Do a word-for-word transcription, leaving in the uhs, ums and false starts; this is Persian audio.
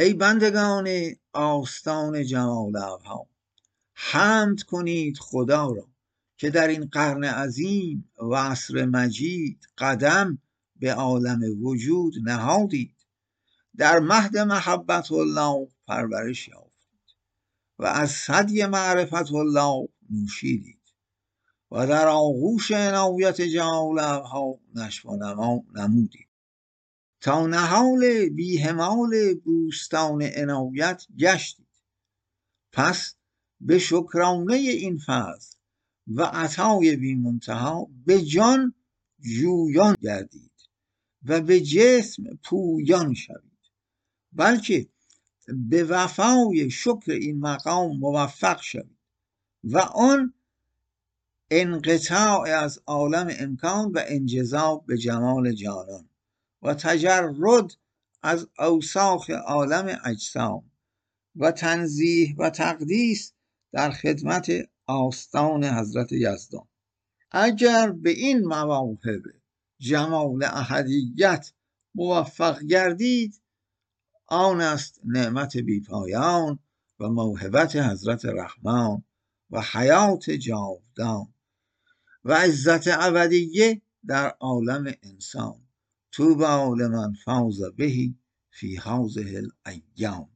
ای بندگان آستان جمال ابها، حمد کنید خدا را که در این قرن عظیم و عصر مجید قدم به عالم وجود نهادید. در مهد محبت الله پرورش یافتید و از ثدی معرفت الله نوشیدید و در آغوش عنایت جمال ابها نشو و نما نمودید تا نهال بی‌همال بوستان عنایت گشتید. پس به شکرانه این فضل و عطای بی منتها به جان جویان گردید و به جسم پویان شوید، بلکه به وفای شکر این مقام موفق شوید و آن انقطاع از عالم امکان و انجذاب به جمال جانان و تجرد از اوصاف عالم اجسام و تنزیه و تقدیس در خدمت آستان حضرت یزدان. اگر به این مواهب جمال احدیت موفق گردید، آن است نعمت بیپایان و موهبت حضرت رحمان و حیات جاودان و عزت ابدیه در عالم انسان. طوبی لمن فاز به فی هذه الایام.